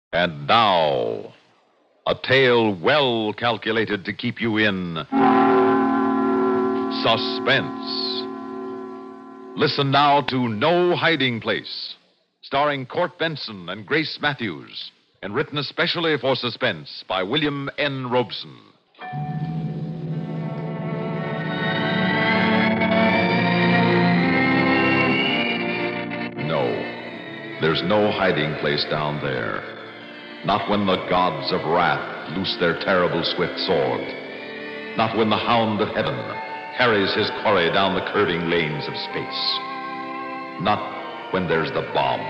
And now, a tale well calculated to keep you in suspense. Listen now to No Hiding Place, starring Court Benson and Grace Matthews, and written especially for suspense by William N. Robeson. No, there's no hiding place down there. Not when the gods of wrath loose their terrible swift sword. Not when the hound of heaven carries his quarry down the curving lanes of space. Not when there's the bomb.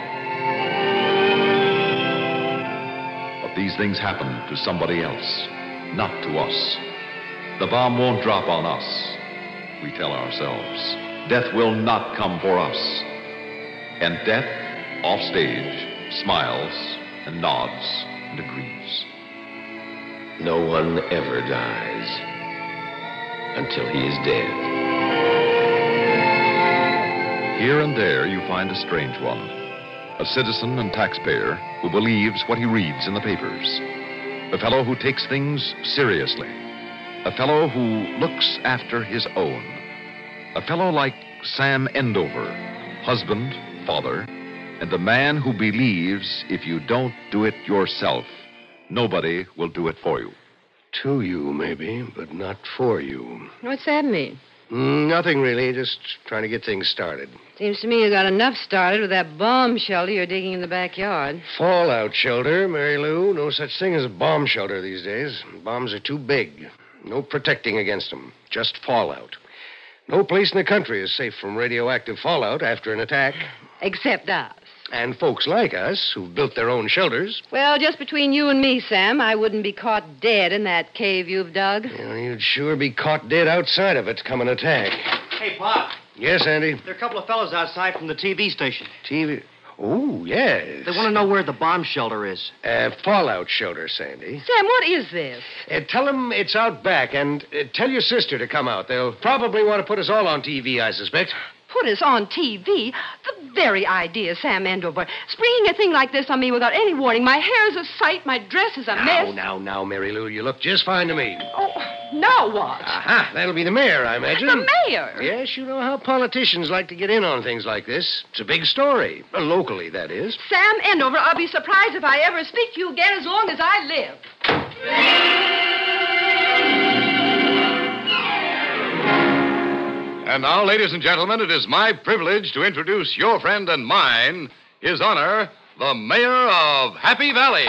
But these things happen to somebody else, not to us. The bomb won't drop on us, we tell ourselves. Death will not come for us. And death, off stage, smiles and nods and agrees. No one ever dies until he is dead. Here and there you find a strange one, a citizen and taxpayer who believes what he reads in the papers, a fellow who takes things seriously, a fellow who looks after his own, a fellow like Sam Endover, husband, father, and the man who believes if you don't do it yourself, nobody will do it for you. To you, maybe, but not for you. What's that mean? Nothing really, just trying to get things started. Seems to me you got enough started with that bomb shelter you're digging in the backyard. Fallout shelter, Mary Lou. No such thing as a bomb shelter these days. Bombs are too big. No protecting against them. Just fallout. No place in the country is safe from radioactive fallout after an attack. Except us. And folks like us, who've built their own shelters. Well, just between you and me, Sam, I wouldn't be caught dead in that cave you've dug. You'd sure be caught dead outside of it come an attack. Hey, Pop. Yes, Andy? There are a couple of fellows outside from the TV station. TV? Oh, yes. They want to know where the bomb shelter is. Fallout shelter, Sandy. Sam, what is this? Tell them it's out back, and tell your sister to come out. They'll probably want to put us all on TV, I suspect. Put us on TV? The very idea, Sam Endover. Springing a thing like this on me without any warning. My hair's a sight, my dress is a mess. Now, Mary Lou, you look just fine to me. Oh, now what? Aha, that'll be the mayor, I imagine. The mayor? Yes, you know how politicians like to get in on things like this. It's a big story. Locally, that is. Sam Endover, I'll be surprised if I ever speak to you again as long as I live. And now, ladies and gentlemen, it is my privilege to introduce your friend and mine, His Honor, the Mayor of Happy Valley.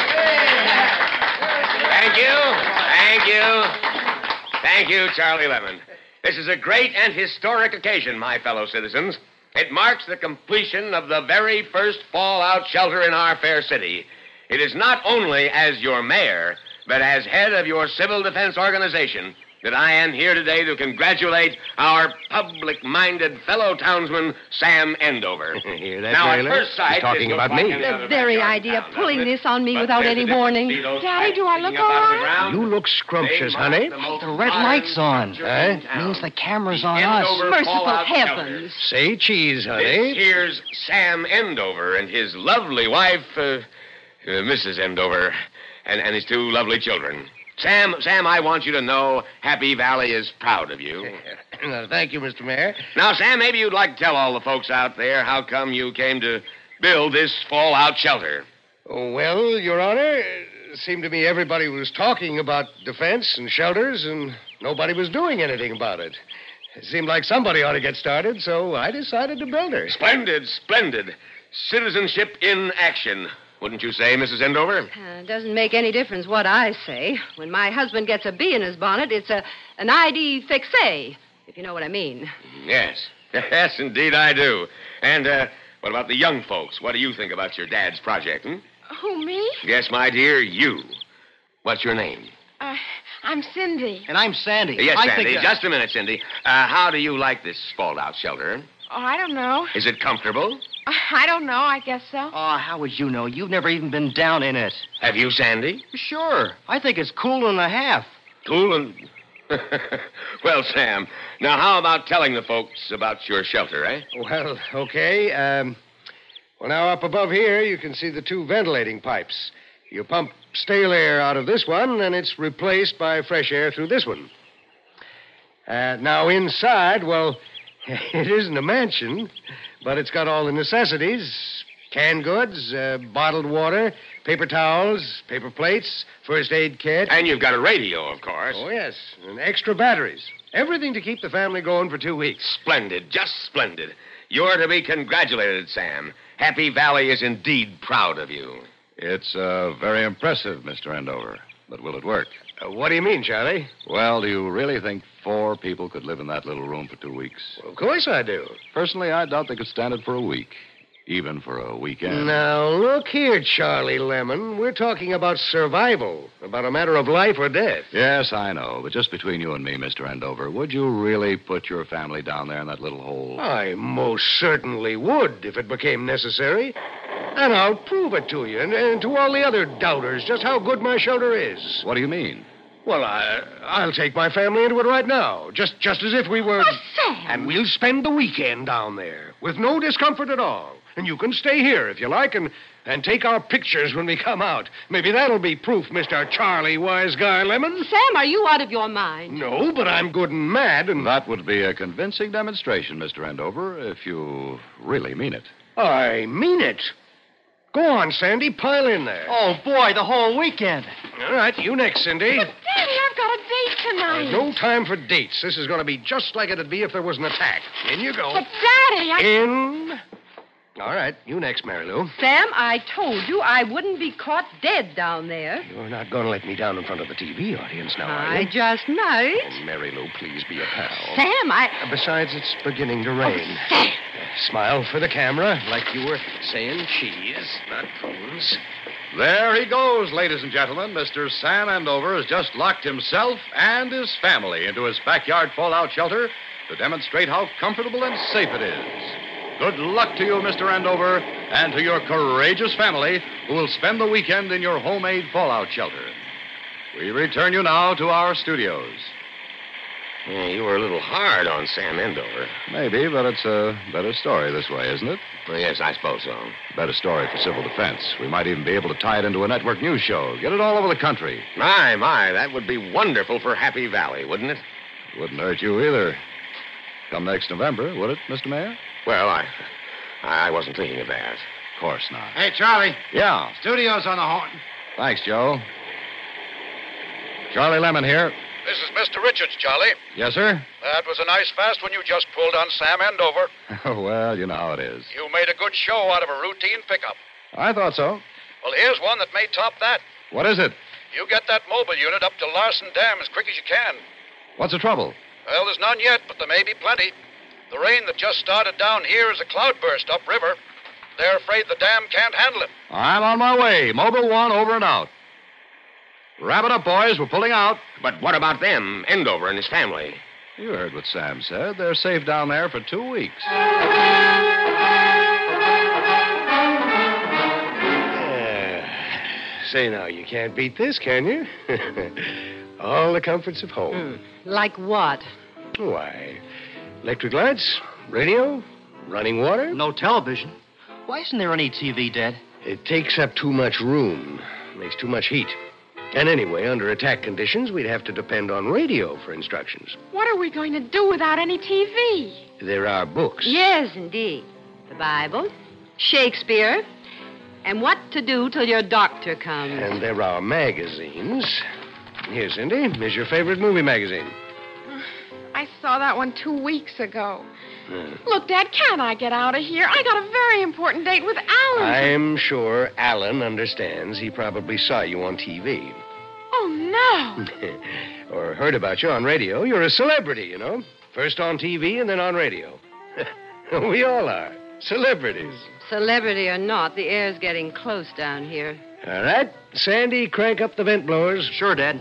Thank you, Charlie Lemon. This is a great and historic occasion, my fellow citizens. It marks the completion of the very first fallout shelter in our fair city. It is not only as your mayor, but as head of your civil defense organization that I am here today to congratulate our public-minded fellow townsman, Sam Endover. Hear that, now, Mary at first sight, he's talking about me. The very idea of pulling this on me without any warning. Daddy, do I look all right? You look scrumptious, honey. The red light's on. Huh? Means the camera's on us. Merciful heavens. Say cheese, honey. This here's Sam Endover and his lovely wife, Mrs. Endover, and his two lovely children. Sam, I want you to know Happy Valley is proud of you. Thank you, Mr. Mayor. Now, Sam, maybe you'd like to tell all the folks out there how come you came to build this fallout shelter. Oh, well, Your Honor, it seemed to me everybody was talking about defense and shelters, and nobody was doing anything about it. It seemed like somebody ought to get started, so I decided to build her. Splendid. Citizenship in action. Wouldn't you say, Mrs. Endover? It doesn't make any difference what I say. When my husband gets a bee in his bonnet, it's an ID fixe, if you know what I mean. Yes. Yes, indeed I do. And what about the young folks? What do you think about your dad's project, Who, me? Yes, my dear, you. What's your name? I'm Cindy. And I'm Sandy. Yes, I Sandy. think, Just a minute, Cindy. How do you like this fallout shelter? Oh, I don't know. Is it comfortable? I don't know. I guess so. Oh, how would you know? You've never even been down in it. Have you, Sandy? Sure. I think it's cool and a half. Cool and... Well, Sam, now how about telling the folks about your shelter, eh? Well, okay. Well, now, up above here, you can see the two ventilating pipes. You pump stale air out of this one, and it's replaced by fresh air through this one. Now, inside, well, it isn't a mansion, but it's got all the necessities. Canned goods, bottled water, paper towels, paper plates, first aid kit. And you've got a radio, of course. Oh, yes, and extra batteries. Everything to keep the family going for 2 weeks. Splendid, just splendid. You're to be congratulated, Sam. Happy Valley is indeed proud of you. It's very impressive, Mr. Andover. But will it work? What do you mean, Charlie? Well, do you really think 4 people could live in that little room for 2 weeks? Well, of course I do. Personally, I doubt they could stand it for a week. Even for a weekend. Now, look here, Charlie Lemon. We're talking about survival, about a matter of life or death. Yes, I know. But just between you and me, Mr. Andover, would you really put your family down there in that little hole? I most certainly would if it became necessary. And I'll prove it to you and to all the other doubters just how good my shelter is. What do you mean? Well, I'll take my family into it right now, just as if we were... Oh, Sam! And we'll spend the weekend down there with no discomfort at all. And you can stay here if you like and take our pictures when we come out. Maybe that'll be proof, Mr. Charlie Wise Guy Lemon. Sam, are you out of your mind? No, but I'm good and mad and... That would be a convincing demonstration, Mr. Andover, if you really mean it. I mean it. Go on, Sandy, pile in there. Oh, boy, the whole weekend. All right, you next, Cindy. But, Daddy, I've got a date tonight. No time for dates. This is going to be just like it'd be if there was an attack. In you go. But, Daddy, In. All right, you next, Mary Lou. Sam, I told you I wouldn't be caught dead down there. You're not going to let me down in front of the TV audience now, are I you? just might. Oh, Mary Lou, please be a pal. Sam, Besides, it's beginning to rain. Sam! Smile for the camera, like you were saying cheese, not prunes. There he goes, ladies and gentlemen. Mr. Sam Andover has just locked himself and his family into his backyard fallout shelter to demonstrate how comfortable and safe it is. Good luck to you, Mr. Andover, and to your courageous family who will spend the weekend in your homemade fallout shelter. We return you now to our studios. Yeah, you were a little hard on Sam Andover. Maybe, but it's a better story this way, isn't it? Well, yes, I suppose so. Better story for civil defense. We might even be able to tie it into a network news show. Get it all over the country. My, that would be wonderful for Happy Valley, wouldn't it? Wouldn't hurt you either. Come next November, would it, Mr. Mayor? Well, I wasn't thinking of that. Of course not. Hey, Charlie. Yeah. Studio's on the horn. Thanks, Joe. Charlie Lemon here. This is Mr. Richards, Charlie. Yes, sir? That was a nice fast one you just pulled on Sam Andover. Oh, well, you know how it is. You made a good show out of a routine pickup. I thought so. Well, here's one that may top that. What is it? You get that mobile unit up to Larson Dam as quick as you can. What's the trouble? Well, there's none yet, but there may be plenty. The rain that just started down here is a cloudburst upriver. They're afraid the dam can't handle it. I'm on my way. Mobile 1 over and out. Wrap it up, boys. We're pulling out. But what about them, Andover and his family? You heard what Sam said. They're safe down there for 2 weeks. Say now, you can't beat this, can you? All the comforts of home. Like what? Why, electric lights, radio, running water. No television. Why isn't there any TV, Dad? It takes up too much room, makes too much heat. And anyway, under attack conditions, we'd have to depend on radio for instructions. What are we going to do without any TV? There are books. Yes, indeed. The Bible, Shakespeare, and What to Do Till Your Doctor Comes. And there are magazines. Here, Cindy, here's your favorite movie magazine. I saw that one 2 weeks ago. Look, Dad, can't I get out of here? I got a very important date with Alan. I'm sure Alan understands. He probably saw you on TV. Oh, no. Or heard about you on radio. You're a celebrity, you know. First on TV and then on radio. We all are. Celebrities. Celebrity or not, the air's getting close down here. All right. Sandy, crank up the vent blowers. Sure, Dad.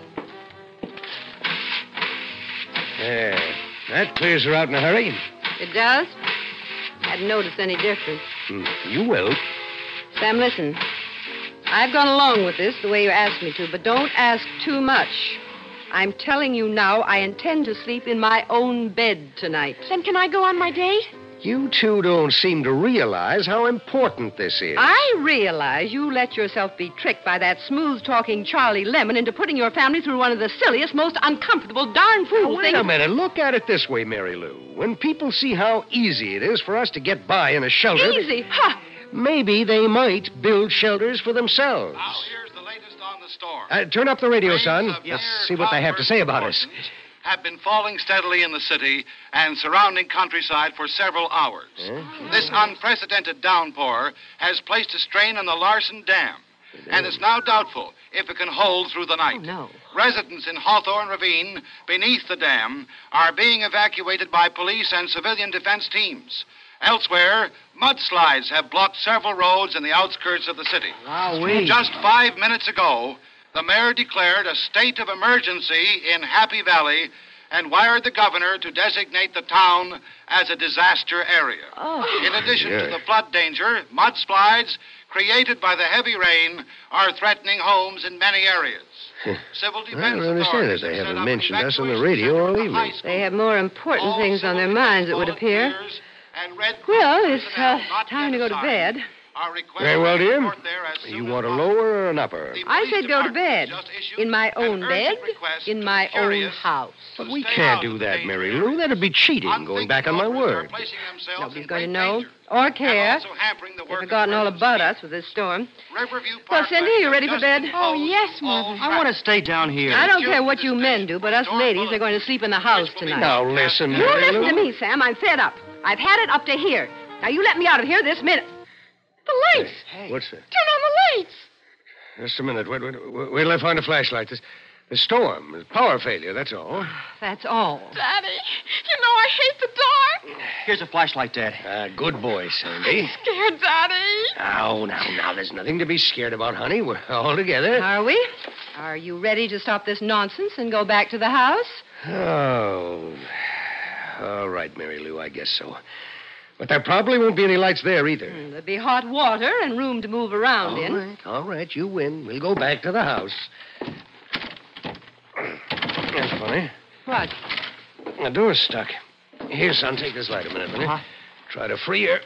There. That clears her out in a hurry. It does? Hadn't noticed any difference. You will. Sam, listen. I've gone along with this the way you asked me to, but don't ask too much. I'm telling you now, I intend to sleep in my own bed tonight. Then can I go on my date? You two don't seem to realize how important this is. I realize you let yourself be tricked by that smooth-talking Charlie Lemon into putting your family through one of the silliest, most uncomfortable darn fool Wait things. a minute. Look at it this way, Mary Lou. When people see how easy it is for us to get by in a shelter... Easy? Ha! Maybe they might build shelters for themselves. Now, here's the latest on the storm. Turn up the radio, Rains son. of Let's near see what they have to say about us. proportions have been falling steadily in the city and surrounding countryside for several hours. This unprecedented downpour has placed a strain on the Larson Dam, and it's now doubtful if it can hold through the night. Oh, no. Residents in Hawthorne Ravine, beneath the dam, are being evacuated by police and civilian defense teams. Elsewhere, mudslides have blocked several roads in the outskirts of the city. Wowee. Just 5 minutes ago, the mayor declared a state of emergency in Happy Valley and wired the governor to designate the town as a disaster area. In addition to the flood danger, mudslides created by the heavy rain are threatening homes in many areas. Civil defense I don't understand authorities that they have set haven't up mentioned an us on the evacuation radio all center for evening. high school. They have more important All things on their civil minds, it defense would appear. volunteers and Red Cross Well, it's personnel not time to yet go to assigned bed. are requested Very well, to dear. report there as soon You as want a possible. lower or an upper? The I police said go to department bed. just issued In my an own urgent bed, request in to my the own curious house. But to we stay can't out do of the that, danger Mary area. Lou. That'd be cheating, going back on my Unthinkable word. are placing themselves Nobody's in going to great know danger or and care. also hampering the They've work of forgotten all emergency about us teams. with this storm. Riverview Well, Parkway Cindy, you has ready for just bed? imposed Oh, yes, all Mother. I want to stay down here. I don't care what you men do, but us ladies are going to sleep in the house tonight. Now, listen, You Mary listen Lou. to me, Sam. I'm fed up. I've had it up to here. Now, you let me out of here this minute. The lights. What's that? Turn on the lights. Just a minute. Wait till I find a flashlight. The storm. The power failure, that's all. That's all. Daddy, you know I hate the dark. Here's a flashlight, Dad. Good boy, Sandy. Scared, Daddy. Now, there's nothing to be scared about, honey. We're all together. Are we? Are you ready to stop this nonsense and go back to the house? Oh. All right, Mary Lou, I guess so. But there probably won't be any lights there either. There'll be hot water and room to move around in. All right, you win. We'll go back to the house. That's funny. What? The door's stuck. Here, son, take this light a minute, will you? Try to free her.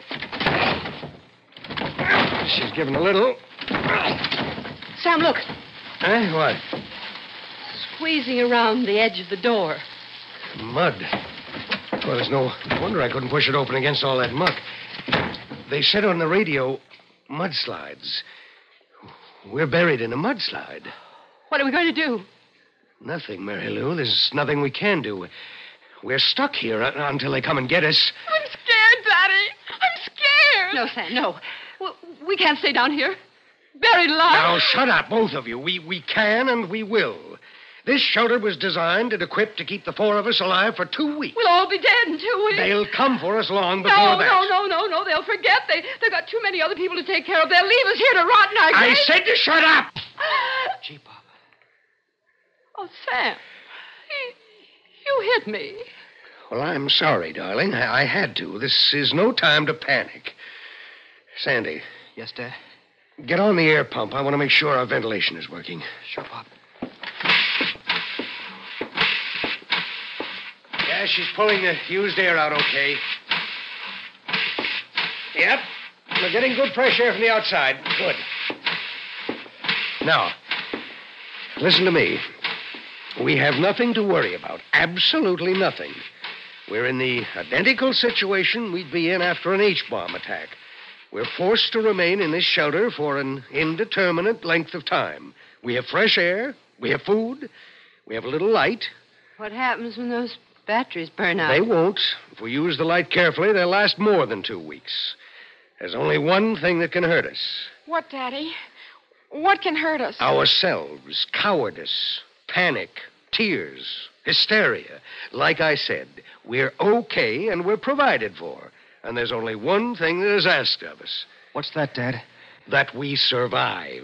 She's given a little. Sam, look. Huh? What? Squeezing around the edge of the door. Mud. Well, there's no wonder I couldn't push it open against all that muck. They said on the radio, mudslides. We're buried in a mudslide. What are we going to do? Nothing, Mary Lou. There's nothing we can do. We're stuck here until they come and get us. I'm scared, Daddy. I'm scared. No, Sam, no. We can't stay down here. Buried alive. Now, shut up, both of you. We can and we will. This shelter was designed and equipped to keep the four of us alive for 2 weeks. We'll all be dead in 2 weeks. They'll come for us long before No, that. no. They'll forget. They've got too many other people to take care of. They'll leave us here to rot in our I graves. said to shut up! Gee, Pop. Oh, Sam. You hit me. Well, I'm sorry, darling. I had to. This is no time to panic. Sandy, Yes, Dad? get on the air pump. I want to make sure our ventilation is working. Sure, Pop. Yeah, she's pulling the used air out okay. Yep. We're getting good fresh air from the outside. Good. Now, listen to me. We have nothing to worry about. Absolutely nothing. We're in the identical situation we'd be in after an H-bomb attack. We're forced to remain in this shelter for an indeterminate length of time. We have fresh air. We have food. We have a little light. What happens when those batteries burn out? They won't. If we use the light carefully, they'll last more than 2 weeks. There's only one thing that can hurt us. What, Daddy? What can hurt us? Ourselves. Cowardice. Panic. Tears. Hysteria. Like I said, we're okay and we're provided for. And there's only one thing that is asked of us. What's that, Dad? That we survive.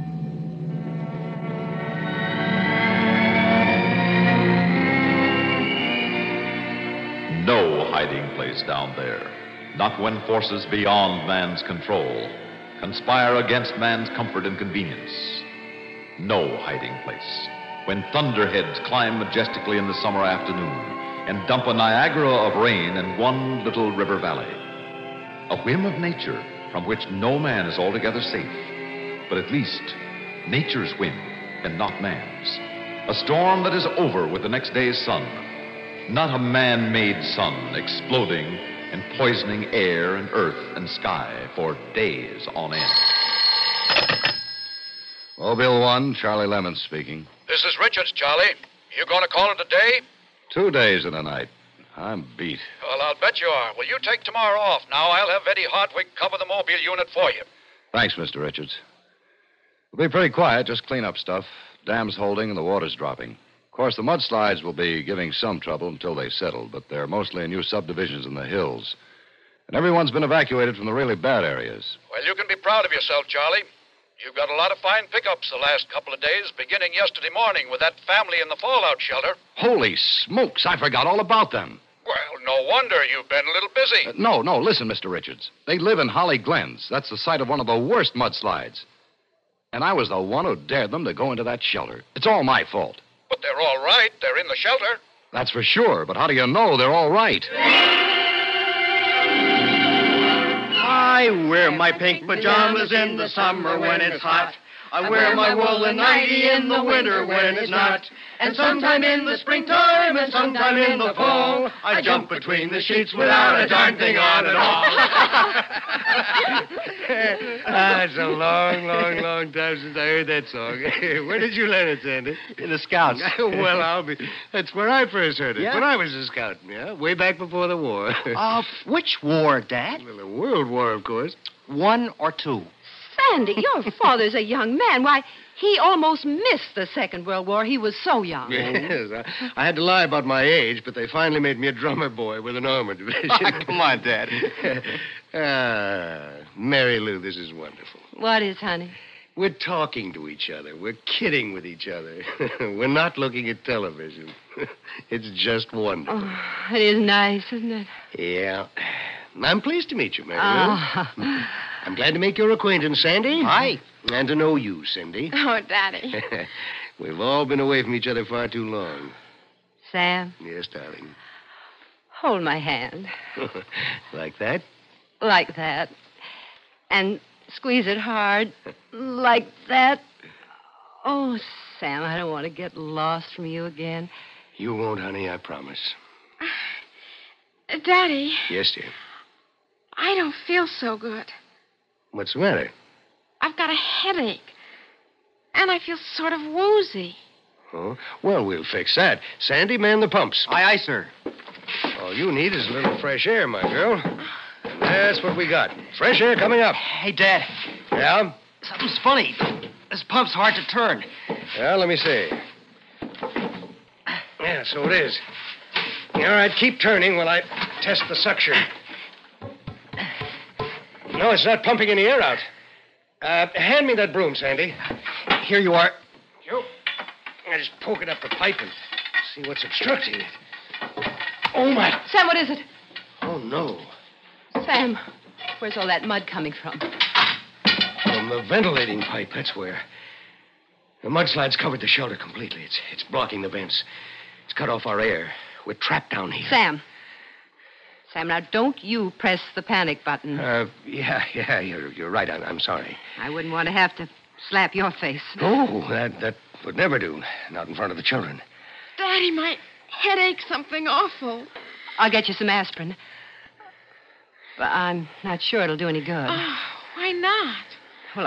No hiding place down there. Not when forces beyond man's control conspire against man's comfort and convenience. No hiding place. When thunderheads climb majestically in the summer afternoon and dump a Niagara of rain in one little river valley. A whim of nature from which no man is altogether safe, but at least nature's whim and not man's. A storm that is over with the next day's sun, not a man-made sun exploding and poisoning air and earth and sky for days on end. Mobile 1, Charlie Lemon speaking. This is Richards, Charlie. You going to call it a day? 2 days and a night. I'm beat. Well, I'll bet you are. Well, you take tomorrow off. Now, I'll have Eddie Hartwig cover the mobile unit for you. Thanks, Mr. Richards. We'll be pretty quiet, just clean up stuff. Dam's holding and the water's dropping. Of course, the mudslides will be giving some trouble until they settle, but they're mostly in new subdivisions in the hills. And everyone's been evacuated from the really bad areas. Well, you can be proud of yourself, Charlie. You've got a lot of fine pickups the last couple of days, beginning yesterday morning with that family in the fallout shelter. Holy smokes, I forgot all about them. Well, no wonder you've been a little busy. No, listen, Mr. Richards. They live in Holly Glens. That's the site of one of the worst mudslides. And I was the one who dared them to go into that shelter. It's all my fault. But they're all right. They're in the shelter. That's for sure, but how do you know they're all right? I wear my pink pajamas in the summer when it's hot. I wear my woolen nightie in the winter when it's not. And sometime in the springtime and sometime in the fall, I jump between the sheets without a darn thing on at all. It's a long time since I heard that song. Where did you learn it, Sandy? In the Scouts. Well, that's where I first heard it. Yeah? When I was a scout, yeah, way back before the war. Which war, Dad? Well, the World War, of course. 1 or 2? Sandy, your father's a young man. Why, he almost missed the Second World War. He was so young. Yes, I had to lie about my age, but they finally made me a drummer boy with an armor division. Come on, Dad. Mary Lou, this is wonderful. What is, honey? We're talking to each other. We're kidding with each other. We're not looking at television. It's just wonderful. Oh, it is nice, isn't it? Yeah. I'm pleased to meet you, Mary Lou. I'm glad to make your acquaintance, Sandy. Hi. And to know you, Cindy. Oh, Daddy. We've all been away from each other far too long. Sam, Yes, darling. hold my hand. Like that? Like that. And squeeze it hard. Like that. Oh, Sam, I don't want to get lost from you again. You won't, honey, I promise. Daddy, Yes, dear. I don't feel so good. What's the matter? I've got a headache. And I feel sort of woozy. Oh, well, we'll fix that. Sandy, man the pumps. Aye, sir. All you need is a little fresh air, my girl. And that's what we got. Fresh air coming up. Hey, Dad. Yeah? Something's funny. This pump's hard to turn. Well, let me see. Yeah, so it is. All right, keep turning while I test the suction. No, it's not pumping any air out. Hand me that broom, Sandy. Here you are. You. I just poke it up the pipe and see what's obstructing it. Oh, my. Sam, what is it? Oh, no. Sam, where's all that mud coming from? From the ventilating pipe, that's where. The mudslide's covered the shelter completely. It's blocking the vents. It's cut off our air. We're trapped down here. Sam, now don't you press the panic button. Yeah, you're right. I'm sorry. I wouldn't want to have to slap your face. Oh, that would never do. Not in front of the children. Daddy, my headache's something awful. I'll get you some aspirin. But I'm not sure it'll do any good. Oh, why not? Well,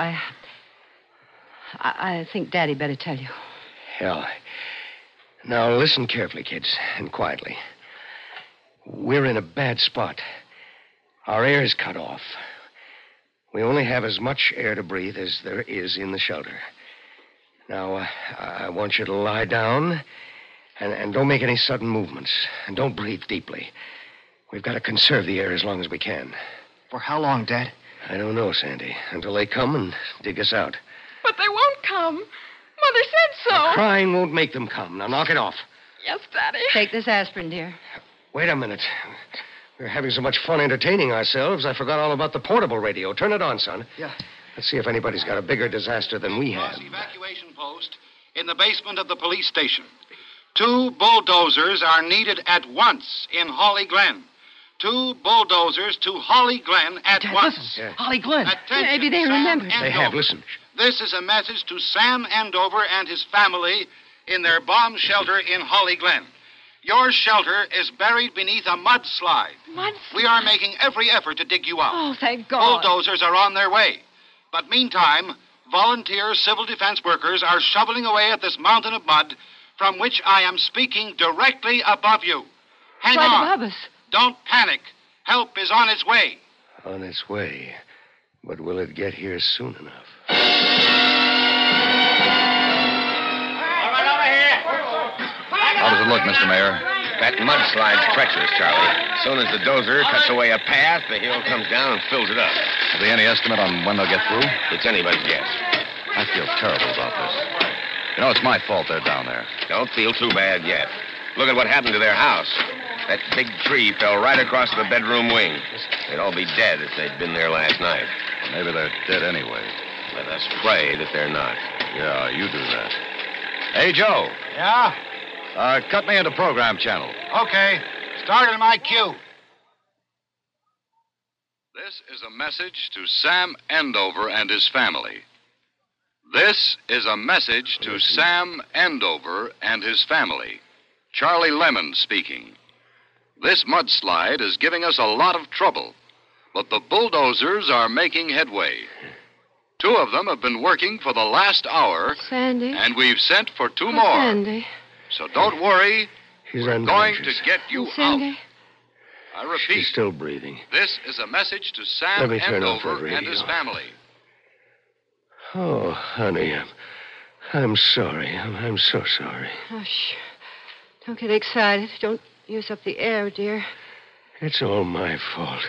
I think Daddy better tell you. Hell. Now, listen carefully, kids, and quietly. We're in a bad spot. Our air is cut off. We only have as much air to breathe as there is in the shelter. Now, I want you to lie down and don't make any sudden movements. And don't breathe deeply. We've got to conserve the air as long as we can. For how long, Dad? I don't know, Sandy, until they come and dig us out. But they won't come. Mother said so. Crying won't make them come. Now, knock it off. Yes, Daddy. Take this aspirin, dear. Wait a minute. We're having so much fun entertaining ourselves, I forgot all about the portable radio. Turn it on, son. Yeah. Let's see if anybody's got a bigger disaster than we have. Evacuation post in the basement of the police station. 2 bulldozers are needed at once in Holly Glen. 2 bulldozers to Holly Glen at once. Listen, Holly Glen. Attention, Maybe they Sam remember. Andover. They have. Listen. This is a message to Sam Andover and his family in their bomb shelter in Holly Glen. Your shelter is buried beneath a mudslide. We are making every effort to dig you out. Oh, thank God. Bulldozers are on their way. But meantime, volunteer civil defense workers are shoveling away at this mountain of mud from which I am speaking directly above you. Hang Right on. above us. Don't panic. Help is on its way. On its way. But will it get here soon enough? How does it look, Mr. Mayor? That mudslide's treacherous, Charlie. As soon as the dozer cuts away a path, the hill comes down and fills it up. Have they any estimate on when they'll get through? It's anybody's guess. I feel terrible about this. You know, it's my fault they're down there. Don't feel too bad yet. Look at what happened to their house. That big tree fell right across the bedroom wing. They'd all be dead if they'd been there last night. Maybe they're dead anyway. Let us pray that they're not. Yeah, you do that. Hey, Joe. Yeah? Cut me into program channel. Okay. Start on my cue. This is a message to Sam Andover and his family. This is a message to Sam Andover and his family. Charlie Lemon speaking. This mudslide is giving us a lot of trouble, but the bulldozers are making headway. 2 of them have been working for the last hour, Sandy. and we've sent for 2 Oh, more. Sandy. So don't worry. She's We're going to unconscious. get you Sandy. out. I repeat, She's still breathing. this is a message to Sam Let me turn off that Andover and radio. his family. Oh, honey, I'm sorry. I'm so sorry. Oh, shh. Don't get excited. Don't use up the air, dear. It's all my fault.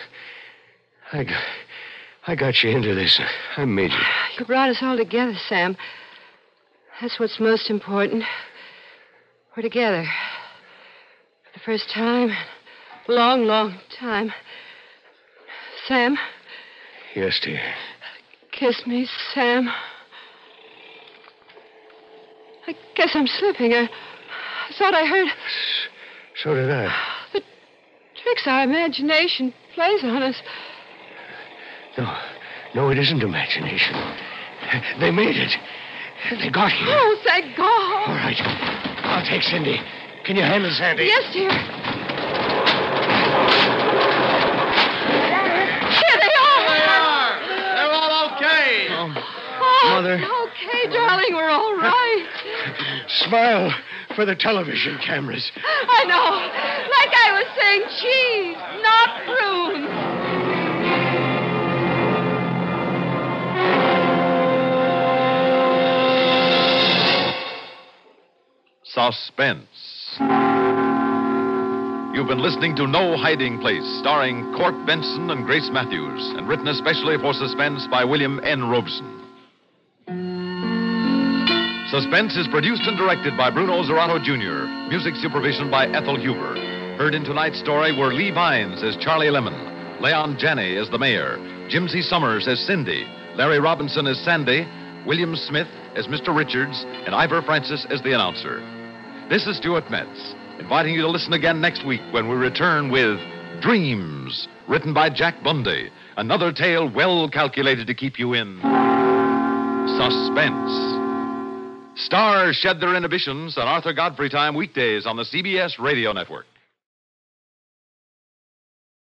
I got you into this. I made you. You brought us all together, Sam. That's what's most important. We're together. For the first time in a long, long time. Sam, Yes, dear. kiss me, Sam. I guess I'm slipping. I thought I heard So did I. the tricks our imagination plays on us. No, it isn't imagination. They made it. They got here. Oh, thank God. All right. I'll take Cindy. Can you handle Sandy? Yes, dear. Here they are. They're all okay. Oh, Mother. Okay, darling, we're all right. Smile for the television cameras. I know. Like I was saying, cheese, not prunes. Suspense. You've been listening to No Hiding Place, starring Court Benson and Grace Matthews, and written especially for Suspense by William N. Robeson. Suspense is produced and directed by Bruno Zerato Jr., music supervision by Ethel Huber. Heard in tonight's story were Lee Vines as Charlie Lemon, Leon Janney as the mayor, Jimsy Summers as Cindy, Larry Robinson as Sandy, William Smith as Mr. Richards, and Ivor Francis as the announcer. This is Stuart Metz, inviting you to listen again next week when we return with Dreams, written by Jack Bundy, another tale well calculated to keep you in suspense. Stars shed their inhibitions on Arthur Godfrey time weekdays on the CBS Radio Network.